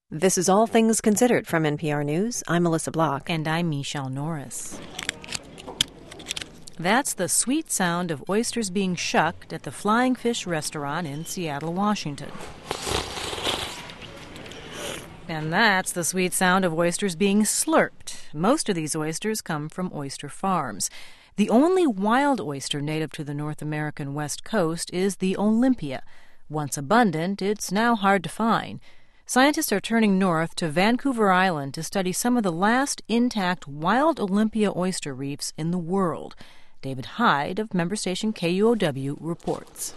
This is All Things Considered from NPR News. I'm Melissa Block. And I'm Michelle Norris. That's the sweet sound of oysters being shucked at the Flying Fish restaurant in Seattle, Washington. And that's the sweet sound of oysters being slurped. Most of these oysters come from oyster farms. The only wild oyster native to the North American West Coast is the Olympia. Once abundant, it's now hard to find. Scientists are turning north to Vancouver Island to study some of the last intact wild Olympia oyster reefs in the world. David Hyde of member station KUOW reports.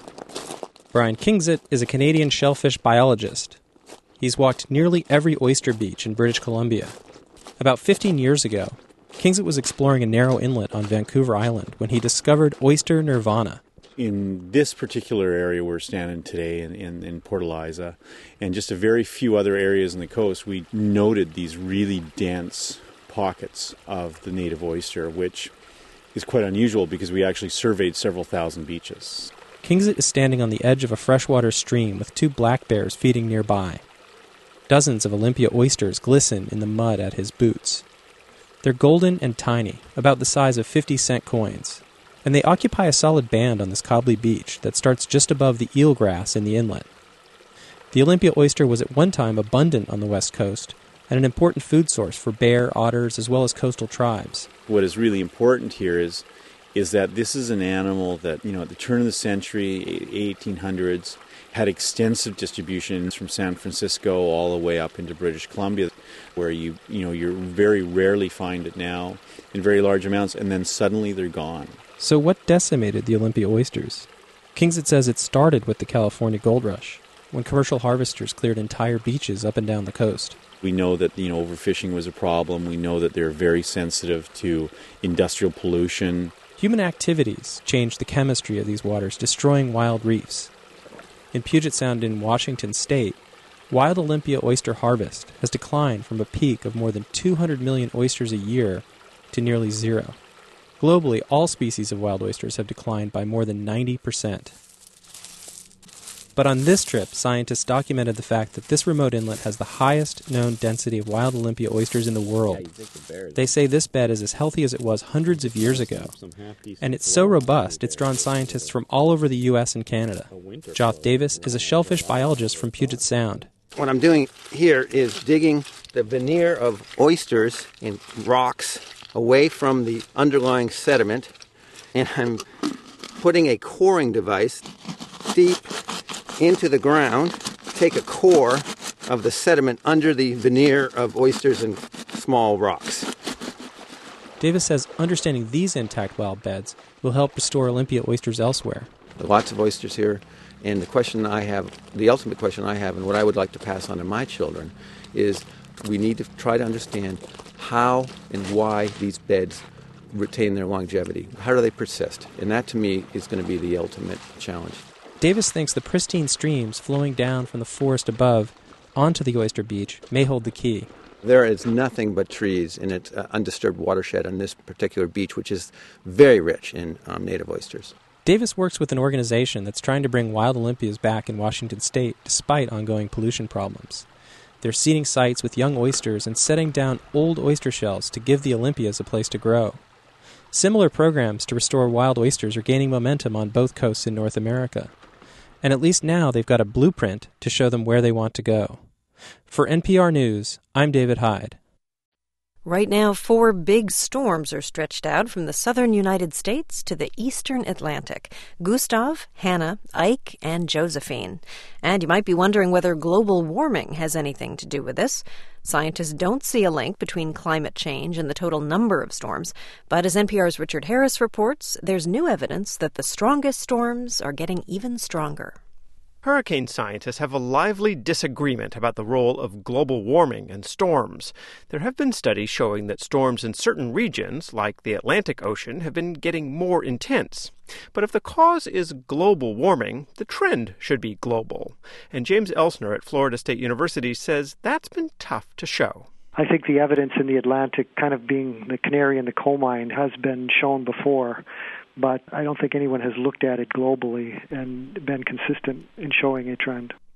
Brian Kingsit is a Canadian shellfish biologist. He's walked nearly every oyster beach in British Columbia. About 15 years ago, Kingsit was exploring a narrow inlet on Vancouver Island when he discovered oyster nirvana. In this particular area we're standing today in Port Eliza and just a very few other areas on the coast, we noted these really dense pockets of the native oyster, which is quite unusual because we actually surveyed several thousand beaches. Kingsit is standing on the edge of a freshwater stream with two black bears feeding nearby. Dozens of Olympia oysters glisten in the mud at his boots. They're golden and tiny, about the size of 50-cent coins. And they occupy a solid band on this cobbly beach that starts just above the eelgrass in the inlet. The Olympia oyster was at one time abundant on the west coast and an important food source for bear, otters, as well as coastal tribes. What is really important here is that this is an animal that, at the turn of the century, 1800s, had extensive distribution from San Francisco all the way up into British Columbia, where you very rarely find it now in very large amounts, and then suddenly they're gone. So what decimated the Olympia oysters? Kingsit says it started with the California gold rush, when commercial harvesters cleared entire beaches up and down the coast. We know that overfishing was a problem. We know that they're very sensitive to industrial pollution. Human activities changed the chemistry of these waters, destroying wild reefs. In Puget Sound in Washington state, wild Olympia oyster harvest has declined from a peak of more than 200 million oysters a year to nearly zero. Globally, all species of wild oysters have declined by more than 90%. But on this trip, scientists documented the fact that this remote inlet has the highest known density of wild Olympia oysters in the world. They say this bed is as healthy as it was hundreds of years ago. And it's so robust, it's drawn scientists from all over the U.S. and Canada. Joth Davis is a shellfish biologist from Puget Sound. What I'm doing here is digging the veneer of oysters in rocks away from the underlying sediment, and I'm putting a coring device deep into the ground, take a core of the sediment under the veneer of oysters and small rocks. Davis says understanding these intact wild beds will help restore Olympia oysters elsewhere. There are lots of oysters here, and the ultimate question I have, and what I would like to pass on to my children, is we need to try to understand how and why these beds retain their longevity. How do they persist? And that, to me, is going to be the ultimate challenge. Davis thinks the pristine streams flowing down from the forest above onto the oyster beach may hold the key. There is nothing but trees in its undisturbed watershed on this particular beach, which is very rich in native oysters. Davis works with an organization that's trying to bring wild Olympias back in Washington state despite ongoing pollution problems. They're seeding sites with young oysters and setting down old oyster shells to give the Olympias a place to grow. Similar programs to restore wild oysters are gaining momentum on both coasts in North America. And at least now they've got a blueprint to show them where they want to go. For NPR News, I'm David Hyde. Right now, 4 big storms are stretched out from the southern United States to the eastern Atlantic: Gustav, Hannah, Ike, and Josephine. And you might be wondering whether global warming has anything to do with this. Scientists don't see a link between climate change and the total number of storms. But as NPR's Richard Harris reports, there's new evidence that the strongest storms are getting even stronger. Hurricane scientists have a lively disagreement about the role of global warming and storms. There have been studies showing that storms in certain regions, like the Atlantic Ocean, have been getting more intense. But if the cause is global warming, the trend should be global. And James Elsner at Florida State University says that's been tough to show. I think the evidence in the Atlantic kind of being the canary in the coal mine has been shown before. But I don't think anyone has looked at it globally and been consistent in showing a trend.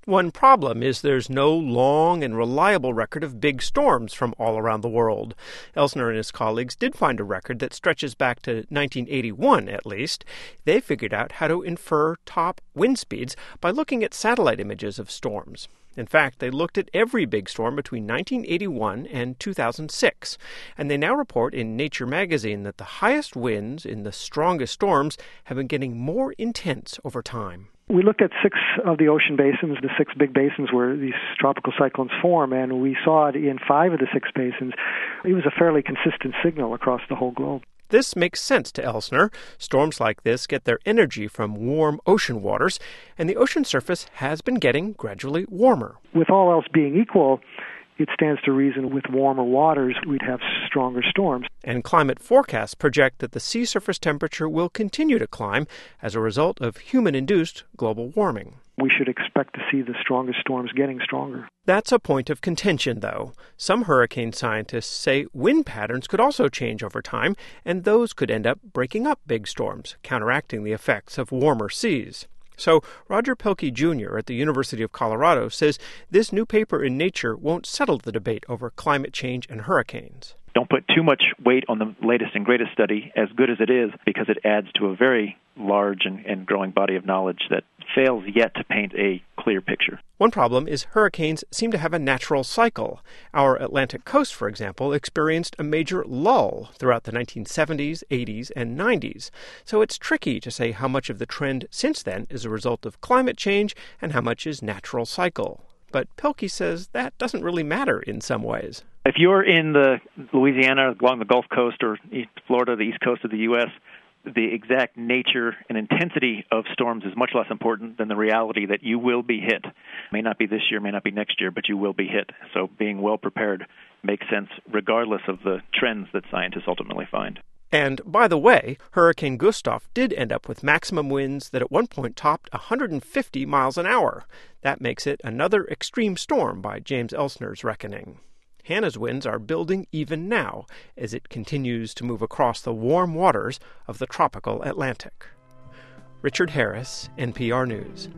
One problem is there's no long and reliable record of big storms from all around the world. Elsner and his colleagues did find a record that stretches back to 1981, at least. They figured out how to infer top wind speeds by looking at satellite images of storms. In fact, they looked at every big storm between 1981 and 2006, and they now report in Nature magazine that the highest winds in the strongest storms have been getting more intense over time. We looked at 6 of the ocean basins, the 6 big basins where these tropical cyclones form, and we saw it in 5 of the 6 basins. It was a fairly consistent signal across the whole globe. This makes sense to Elsner. Storms like this get their energy from warm ocean waters, and the ocean surface has been getting gradually warmer. With all else being equal, it stands to reason with warmer waters we'd have stronger storms. And climate forecasts project that the sea surface temperature will continue to climb as a result of human-induced global warming. We should expect to see the strongest storms getting stronger. That's a point of contention, though. Some hurricane scientists say wind patterns could also change over time, and those could end up breaking up big storms, counteracting the effects of warmer seas. So Roger Pielke Jr. at the University of Colorado says this new paper in Nature won't settle the debate over climate change and hurricanes. Don't put too much weight on the latest and greatest study, as good as it is, because it adds to a very large and growing body of knowledge that fails yet to paint a clear picture. One problem is hurricanes seem to have a natural cycle. Our Atlantic coast, for example, experienced a major lull throughout the 1970s, 80s, and 90s. So it's tricky to say how much of the trend since then is a result of climate change and how much is natural cycle. But Pielke says that doesn't really matter in some ways. If you're in the Louisiana, along the Gulf Coast, or East Florida, the east coast of the U.S., the exact nature and intensity of storms is much less important than the reality that you will be hit. May not be this year, may not be next year, but you will be hit. So being well prepared makes sense regardless of the trends that scientists ultimately find. And, by the way, Hurricane Gustav did end up with maximum winds that at one point topped 150 miles an hour. That makes it another extreme storm by James Elsner's reckoning. Hannah's winds are building even now as it continues to move across the warm waters of the tropical Atlantic. Richard Harris, NPR News.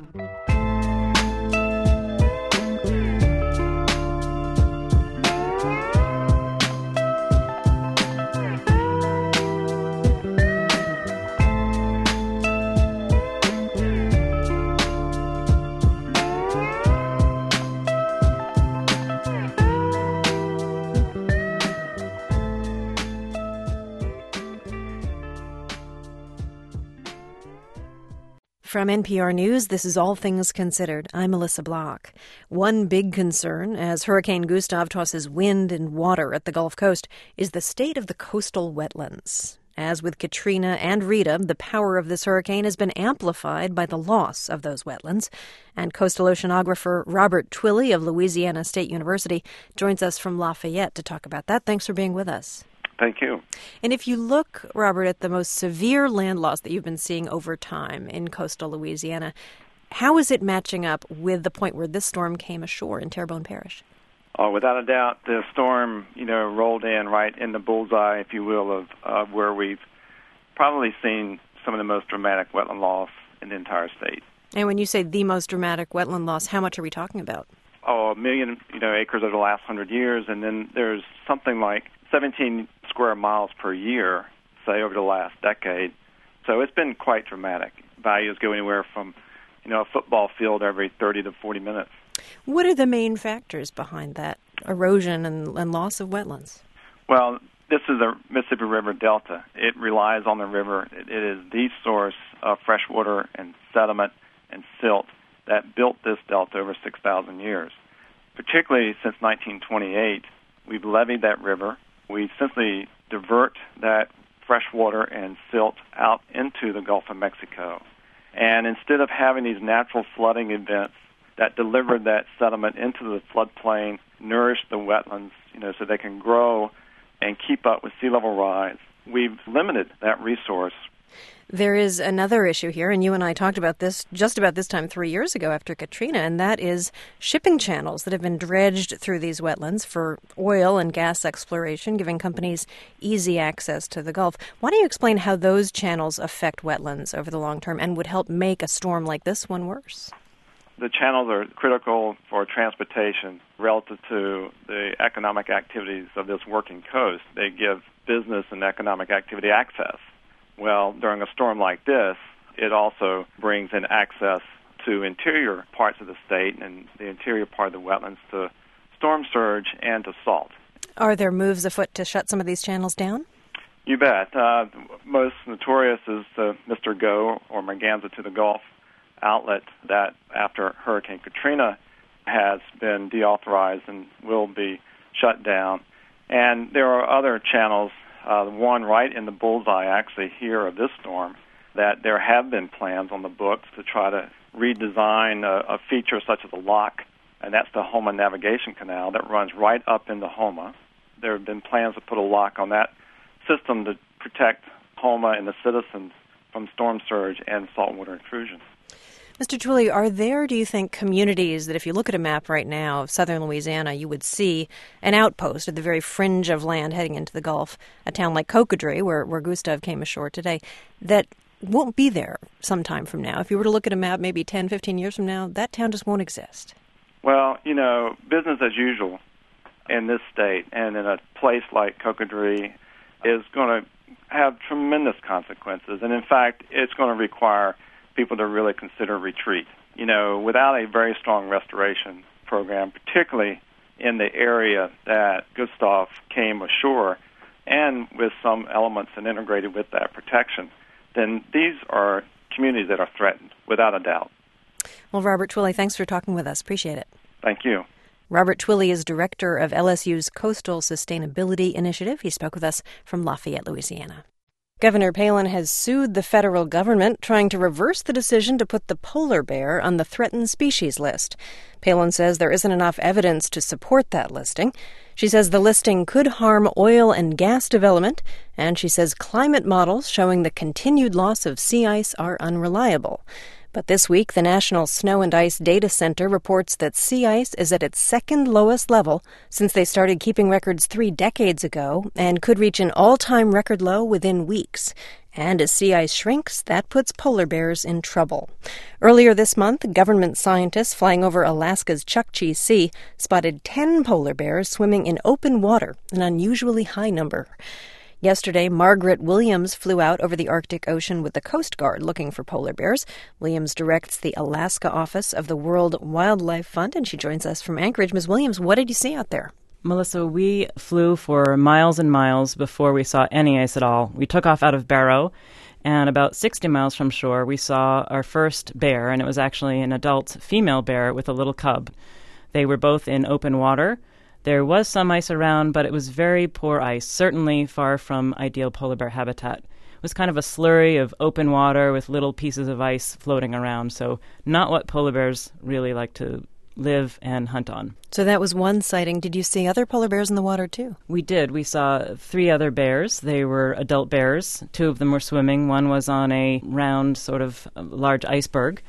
From NPR News, this is All Things Considered. I'm Melissa Block. One big concern as Hurricane Gustav tosses wind and water at the Gulf Coast is the state of the coastal wetlands. As with Katrina and Rita, the power of this hurricane has been amplified by the loss of those wetlands. And coastal oceanographer Robert Twilley of Louisiana State University joins us from Lafayette to talk about that. Thanks for being with us. Thank you. And if you look, Robert, at the most severe land loss that you've been seeing over time in coastal Louisiana, how is it matching up with the point where this storm came ashore in Terrebonne Parish? Oh, without a doubt, the storm, rolled in right in the bullseye, if you will, of where we've probably seen some of the most dramatic wetland loss in the entire state. And when you say the most dramatic wetland loss, how much are we talking about? Oh, 1 million, acres over the last 100 years, and then there's something like 17 square miles per year, say, over the last decade. So it's been quite dramatic. Values go anywhere from, a football field every 30 to 40 minutes. What are the main factors behind that erosion and loss of wetlands? Well, this is the Mississippi River Delta. It relies on the river. It is the source of fresh water and sediment and silt that built this delta over 6,000 years. Particularly since 1928, we've leveed that river. We simply divert that fresh water and silt out into the Gulf of Mexico. And instead of having these natural flooding events that delivered that sediment into the floodplain, nourish the wetlands, so they can grow and keep up with sea level rise, we've limited that resource. There is another issue here, and you and I talked about this just about this time 3 years ago after Katrina, and that is shipping channels that have been dredged through these wetlands for oil and gas exploration, giving companies easy access to the Gulf. Why don't you explain how those channels affect wetlands over the long term and would help make a storm like this one worse? The channels are critical for transportation relative to the economic activities of this working coast. They give business and economic activity access. Well, during a storm like this, it also brings in access to interior parts of the state and the interior part of the wetlands to storm surge and to salt. Are there moves afoot to shut some of these channels down? You bet. Most notorious is the Mr. Go or Merganza to the Gulf outlet that after Hurricane Katrina has been deauthorized and will be shut down. And there are other channels, one right in the bullseye actually here of this storm, that there have been plans on the books to try to redesign a feature such as a lock, and that's the Houma Navigation Canal that runs right up into Houma. There have been plans to put a lock on that system to protect Houma and the citizens from storm surge and saltwater intrusion. Mr. Twilley, are there, do you think, communities that if you look at a map right now of southern Louisiana, you would see an outpost at the very fringe of land heading into the Gulf, a town like Cocodrie, where Gustav came ashore today, that won't be there sometime from now? If you were to look at a map maybe 10, 15 years from now, that town just won't exist. Well, business as usual in this state and in a place like Cocodrie is going to have tremendous consequences. And in fact, it's going to require people to really consider retreat. Without a very strong restoration program, particularly in the area that Gustav came ashore, and with some elements and integrated with that protection, then these are communities that are threatened, without a doubt. Well, Robert Twilley, thanks for talking with us. Appreciate it. Thank you. Robert Twilley is director of LSU's Coastal Sustainability Initiative. He spoke with us from Lafayette, Louisiana. Governor Palin has sued the federal government, trying to reverse the decision to put the polar bear on the threatened species list. Palin says there isn't enough evidence to support that listing. She says the listing could harm oil and gas development, and she says climate models showing the continued loss of sea ice are unreliable. But this week, the National Snow and Ice Data Center reports that sea ice is at its second lowest level since they started keeping records 3 decades ago and could reach an all-time record low within weeks. And as sea ice shrinks, that puts polar bears in trouble. Earlier this month, government scientists flying over Alaska's Chukchi Sea spotted 10 polar bears swimming in open water, an unusually high number. Yesterday, Margaret Williams flew out over the Arctic Ocean with the Coast Guard looking for polar bears. Williams directs the Alaska office of the World Wildlife Fund, and she joins us from Anchorage. Ms. Williams, what did you see out there? Melissa, we flew for miles and miles before we saw any ice at all. We took off out of Barrow, and about 60 miles from shore, we saw our first bear, and it was actually an adult female bear with a little cub. They were both in open water. There was some ice around, but it was very poor ice, certainly far from ideal polar bear habitat. It was kind of a slurry of open water with little pieces of ice floating around, so not what polar bears really like to live and hunt on. So that was one sighting. Did you see other polar bears in the water, too? We did. We saw 3 other bears. They were adult bears. 2 of them were swimming. One was on a round, sort of large iceberg.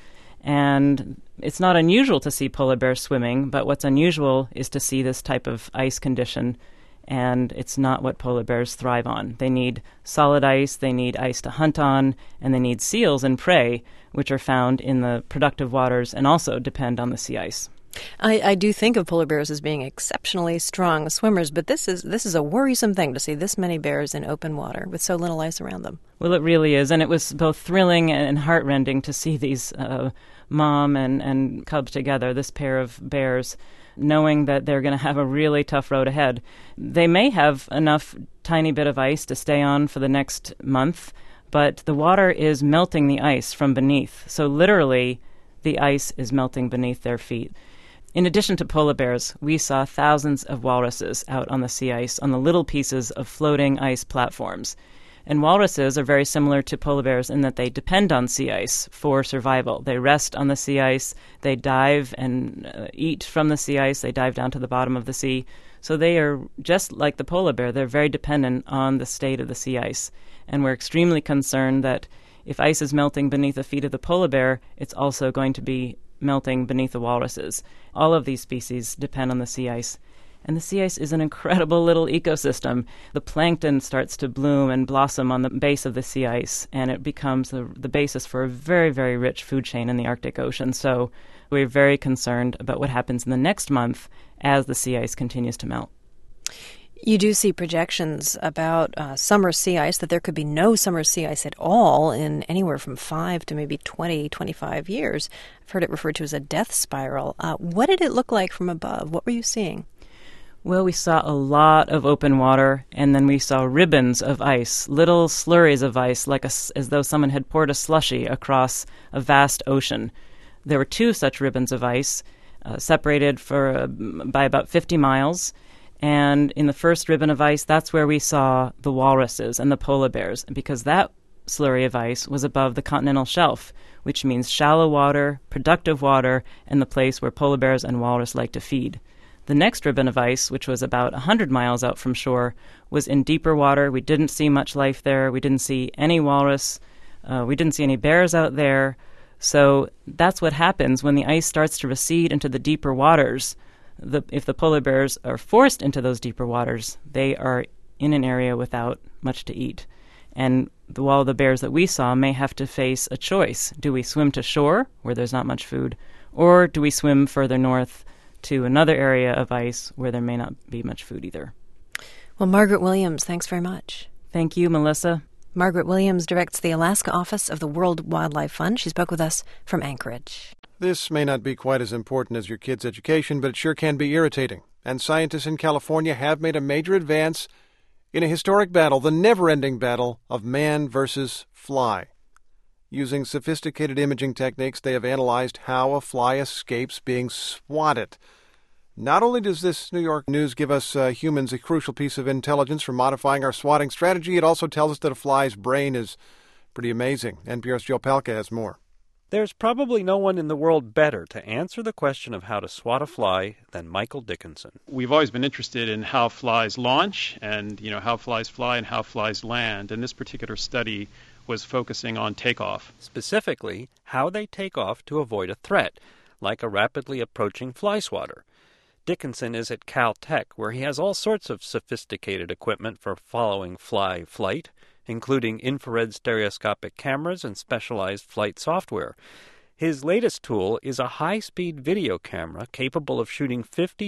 And it's not unusual to see polar bears swimming, but what's unusual is to see this type of ice condition, and it's not what polar bears thrive on. They need solid ice, they need ice to hunt on, and they need seals and prey, which are found in the productive waters and also depend on the sea ice. I do think of polar bears as being exceptionally strong swimmers, but this is a worrisome thing to see this many bears in open water with so little ice around them. Well, it really is, and it was both thrilling and heartrending to see these mom and cubs together, this pair of bears, knowing that they're going to have a really tough road ahead. They may have enough tiny bit of ice to stay on for the next month, but the water is melting the ice from beneath, so literally the ice is melting beneath their feet. In addition to polar bears, we saw thousands of walruses out on the sea ice on the little pieces of floating ice platforms. And walruses are very similar to polar bears in that they depend on sea ice for survival. They rest on the sea ice, they dive and eat from the sea ice, they dive down to the bottom of the sea. So they are just like the polar bear, they're very dependent on the state of the sea ice. And we're extremely concerned that if ice is melting beneath the feet of the polar bear, it's also going to be melting beneath the walruses. All of these species depend on the sea ice. And the sea ice is an incredible little ecosystem. The plankton starts to bloom and blossom on the base of the sea ice, and it becomes the basis for a very, very rich food chain in the Arctic Ocean. So we're very concerned about what happens in the next month as the sea ice continues to melt. You do see projections about summer sea ice, that there could be no summer sea ice at all in anywhere from 5 to maybe 20, 25 years. I've heard it referred to as a death spiral. What did it look like from above? What were you seeing? Well, we saw a lot of open water, and then we saw ribbons of ice, little slurries of ice, like as though someone had poured a slushie across a vast ocean. There were 2 such ribbons of ice, separated by about 50 miles. And in the first ribbon of ice, that's where we saw the walruses and the polar bears, because that slurry of ice was above the continental shelf, which means shallow water, productive water, and the place where polar bears and walrus like to feed. The next ribbon of ice, which was about 100 miles out from shore, was in deeper water. We didn't see much life there. We didn't see any walrus. We didn't see any bears out there. So that's what happens when the ice starts to recede into the deeper waters. If the polar bears are forced into those deeper waters, they are in an area without much to eat. And while the bears that we saw may have to face a choice. Do we swim to shore, where there's not much food, or do we swim further north to another area of ice where there may not be much food either? Well, Margaret Williams, thanks very much. Thank you, Melissa. Margaret Williams directs the Alaska office of the World Wildlife Fund. She spoke with us from Anchorage. This may not be quite as important as your kid's education, but it sure can be irritating. And scientists in California have made a major advance in a historic battle, the never-ending battle of man versus fly. Using sophisticated imaging techniques, they have analyzed how a fly escapes being swatted. Not only does this New York news give us humans a crucial piece of intelligence for modifying our swatting strategy, it also tells us that a fly's brain is pretty amazing. NPR's Joe Palca has more. There's probably no one in the world better to answer the question of how to swat a fly than Michael Dickinson. We've always been interested in how flies launch and, how flies fly and how flies land. And this particular study was focusing on takeoff. Specifically, how they take off to avoid a threat, like a rapidly approaching fly swatter. Dickinson is at Caltech, where he has all sorts of sophisticated equipment for following fly flight, including infrared stereoscopic cameras and specialized flight software. His latest tool is a high-speed video camera capable of shooting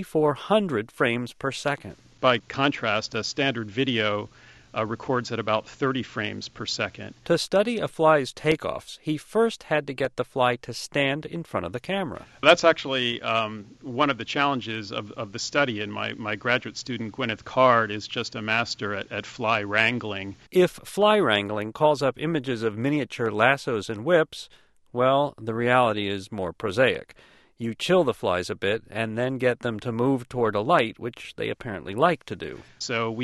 5,400 frames per second. By contrast, a standard video records at about 30 frames per second. To study a fly's takeoffs, he first had to get the fly to stand in front of the camera. That's actually one of the challenges of the study, and my graduate student, Gwyneth Card, is just a master at fly wrangling. If fly wrangling calls up images of miniature lassos and whips, well, the reality is more prosaic. You chill the flies a bit and then get them to move toward a light, which they apparently like to do. So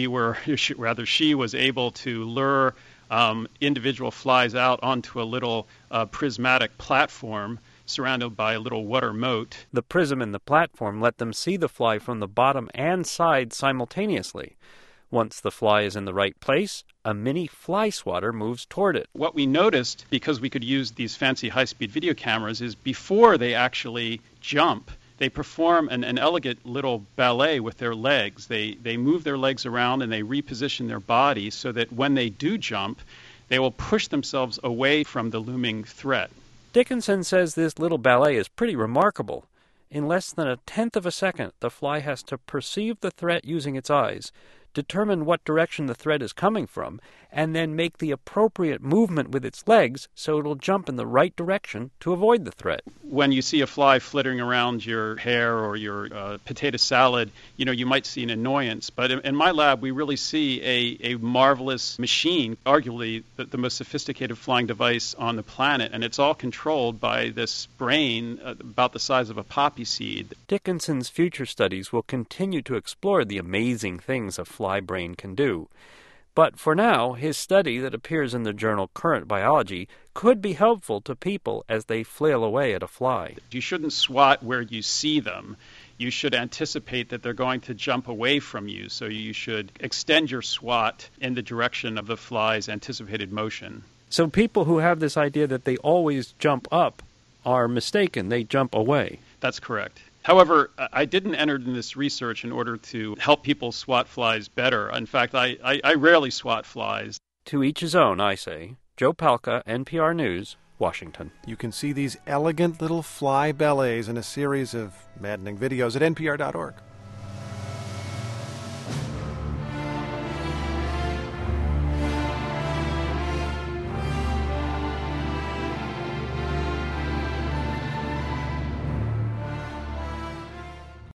she was able to lure individual flies out onto a little prismatic platform surrounded by a little water moat. The prism in the platform let them see the fly from the bottom and side simultaneously. Once the fly is in the right place, a mini fly swatter moves toward it. What we noticed, because we could use these fancy high-speed video cameras, is before they actually jump, they perform an elegant little ballet with their legs. They move their legs around and they reposition their body so that when they do jump, they will push themselves away from the looming threat. Dickinson says this little ballet is pretty remarkable. In less than 1/10 of a second, the fly has to perceive the threat using its eyes, determine what direction the threat is coming from, and then make the appropriate movement with its legs so it'll jump in the right direction to avoid the threat. When you see a fly flittering around your hair or your potato salad, you might see an annoyance. But in my lab, we really see a marvelous machine, arguably the most sophisticated flying device on the planet, and it's all controlled by this brain about the size of a poppy seed. Dickinson's future studies will continue to explore the amazing things a fly brain can do. But for now, his study that appears in the journal Current Biology could be helpful to people as they flail away at a fly. You shouldn't swat where you see them. You should anticipate that they're going to jump away from you, so you should extend your swat in the direction of the fly's anticipated motion. So people who have this idea that they always jump up are mistaken. They jump away. That's correct. However, I didn't enter in this research in order to help people swat flies better. In fact, I rarely swat flies. To each his own, I say. Joe Palca, NPR News, Washington. You can see these elegant little fly ballets in a series of maddening videos at npr.org.